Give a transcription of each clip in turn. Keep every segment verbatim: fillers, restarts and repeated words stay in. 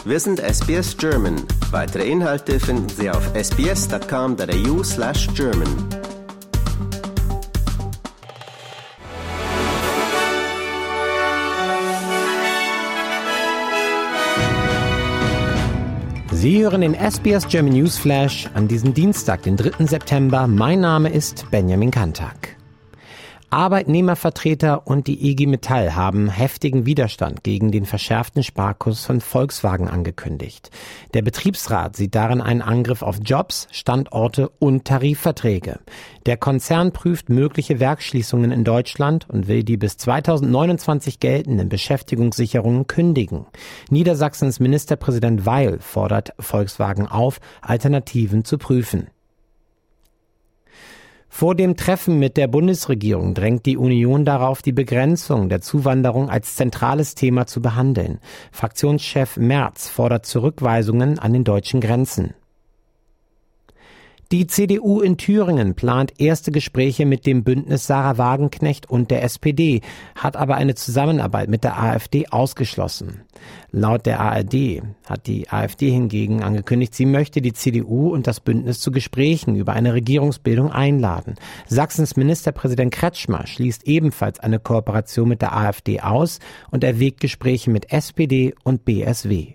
Wir sind S B S German. Weitere Inhalte finden Sie auf s b s dot com dot a u slash German. Sie hören den S B S German News Flash an diesem Dienstag, den dritten September. Mein Name ist Benjamin Kantak. Arbeitnehmervertreter und die I G Metall haben heftigen Widerstand gegen den verschärften Sparkurs von Volkswagen angekündigt. Der Betriebsrat sieht darin einen Angriff auf Jobs, Standorte und Tarifverträge. Der Konzern prüft mögliche Werksschließungen in Deutschland und will die bis zweitausendneunundzwanzig geltenden Beschäftigungssicherungen kündigen. Niedersachsens Ministerpräsident Weil fordert Volkswagen auf, Alternativen zu prüfen. Vor dem Treffen mit der Bundesregierung drängt die Union darauf, die Begrenzung der Zuwanderung als zentrales Thema zu behandeln. Fraktionschef Merz fordert Zurückweisungen an den deutschen Grenzen. Die C D U in Thüringen plant erste Gespräche mit dem Bündnis Sarah Wagenknecht und der S P D, hat aber eine Zusammenarbeit mit der AfD ausgeschlossen. Laut der A R D hat die AfD hingegen angekündigt, sie möchte die C D U und das Bündnis zu Gesprächen über eine Regierungsbildung einladen. Sachsens Ministerpräsident Kretschmer schließt ebenfalls eine Kooperation mit der AfD aus und erwägt Gespräche mit S P D und B S W.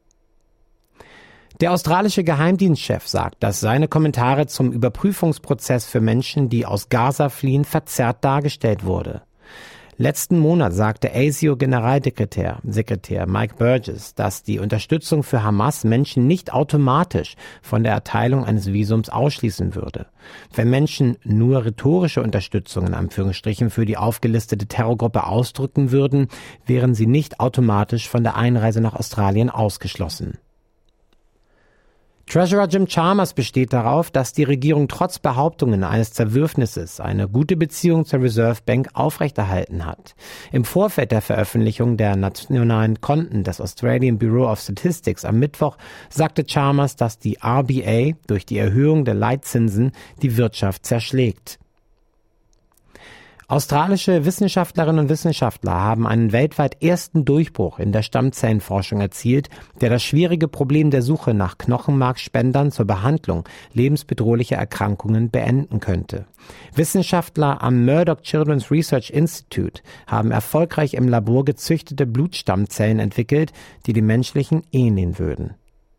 Der australische Geheimdienstchef sagt, dass seine Kommentare zum Überprüfungsprozess für Menschen, die aus Gaza fliehen, verzerrt dargestellt wurde. Letzten Monat sagte A S I O-Generalsekretär Sekretär Mike Burgess, dass die Unterstützung für Hamas Menschen nicht automatisch von der Erteilung eines Visums ausschließen würde. Wenn Menschen nur rhetorische Unterstützung in Anführungsstrichen für die aufgelistete Terrorgruppe ausdrücken würden, wären sie nicht automatisch von der Einreise nach Australien ausgeschlossen. Treasurer Jim Chalmers besteht darauf, dass die Regierung trotz Behauptungen eines Zerwürfnisses eine gute Beziehung zur Reserve Bank aufrechterhalten hat. Im Vorfeld der Veröffentlichung der nationalen Konten des Australian Bureau of Statistics am Mittwoch sagte Chalmers, dass die R B A durch die Erhöhung der Leitzinsen die Wirtschaft zerschlägt. Australische Wissenschaftlerinnen und Wissenschaftler haben einen weltweit ersten Durchbruch in der Stammzellenforschung erzielt, der das schwierige Problem der Suche nach Knochenmarkspendern zur Behandlung lebensbedrohlicher Erkrankungen beenden könnte. Wissenschaftler am Murdoch Children's Research Institute haben erfolgreich im Labor gezüchtete Blutstammzellen entwickelt, die dem menschlichen ähneln würden.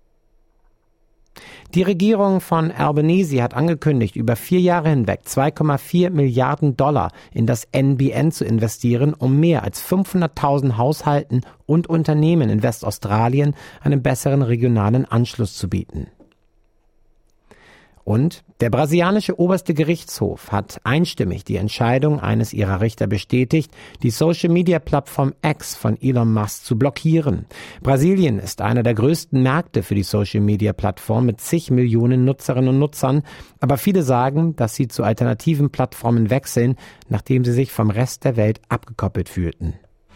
Die Regierung von Albanese hat angekündigt, über vier Jahre hinweg zwei Komma vier Milliarden Dollar in das N B N zu investieren, um mehr als fünfhunderttausend Haushalten und Unternehmen in Westaustralien einen besseren regionalen Anschluss zu bieten. Und der brasilianische oberste Gerichtshof hat einstimmig die Entscheidung eines ihrer Richter bestätigt, die Social-Media-Plattform X von Elon Musk zu blockieren. Brasilien ist einer der größten Märkte für die Social-Media-Plattform mit zig Millionen Nutzerinnen und Nutzern, aber viele sagen, dass sie zu alternativen Plattformen wechseln, nachdem sie sich vom Rest der Welt abgekoppelt fühlten.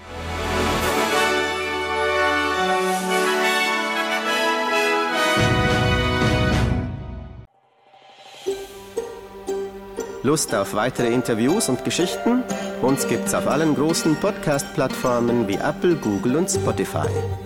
Lust auf weitere Interviews und Geschichten? Uns gibt's auf allen großen Podcast-Plattformen wie Apple, Google und Spotify.